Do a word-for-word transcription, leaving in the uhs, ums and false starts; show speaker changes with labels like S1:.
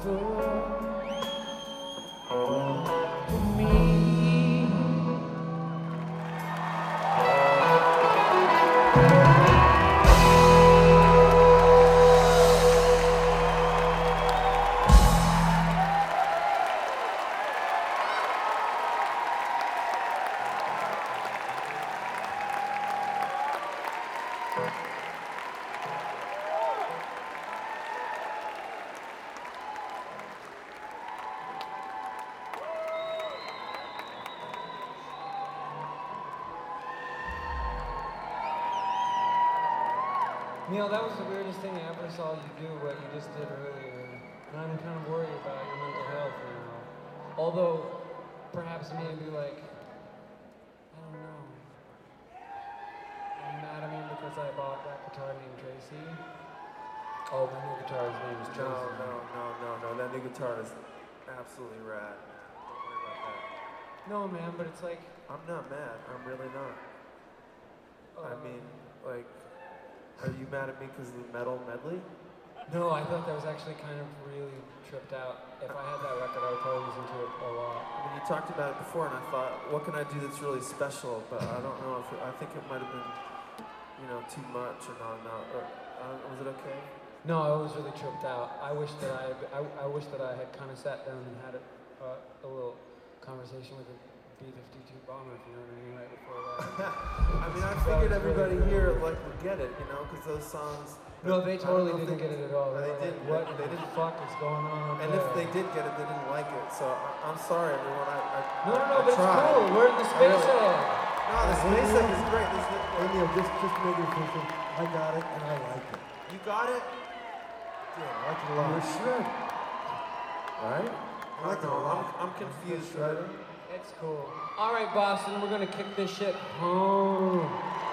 S1: Neil, that was the weirdest thing I ever saw you do, what you just did earlier. And I'm kind of worried about your mental health now. Although, perhaps maybe like, I don't know. Are you mad at me because I bought that guitar named Tracy? Oh, my new guitar's name is Tracy.
S2: No, no, no, no, no. That new guitar is absolutely rad, man. Don't worry about that.
S1: No, man, but it's like...
S2: I'm not mad. I'm really not.
S1: Uh,
S2: I mean, like... Are you mad at me because of the metal medley?
S1: No, I thought that was actually kind of really tripped out. If I had that record, I would probably listen to it a lot.
S2: I mean, you talked about it before, and I thought, what can I do that's really special? But I don't know if it, I think it might have been, you know, too much or not enough. Or, uh, was it okay?
S1: No, I was really tripped out. I wish that I, I, I wish that I had kind of sat down and had a, uh, a little conversation with a B fifty-two bomber, if you know what I mean, right before that.
S2: I mean, I figured everybody here like would get it, you know, because those songs.
S1: No, they totally didn't get it at all.
S2: They,
S1: They,
S2: they didn't.
S1: Like, what
S2: they
S1: the
S2: didn't.
S1: fuck is going on up
S2: And
S1: there?
S2: if they did get it, they didn't like it. So I, I'm sorry, everyone. I, I
S1: No, no, no,
S2: I
S1: but it's
S2: tried.
S1: cool. We're in the space
S2: really,
S1: egg.
S2: No, the space egg is great. This is,
S3: Hey Neil, just just to make it official, I got it and I like it.
S2: you got it?
S3: Yeah, I like it a lot.
S2: You should.
S3: Right? I like it a
S2: No, I'm,
S3: lot.
S2: I'm confused, right?
S1: It's cool. All right, Boston, we're gonna kick this shit home.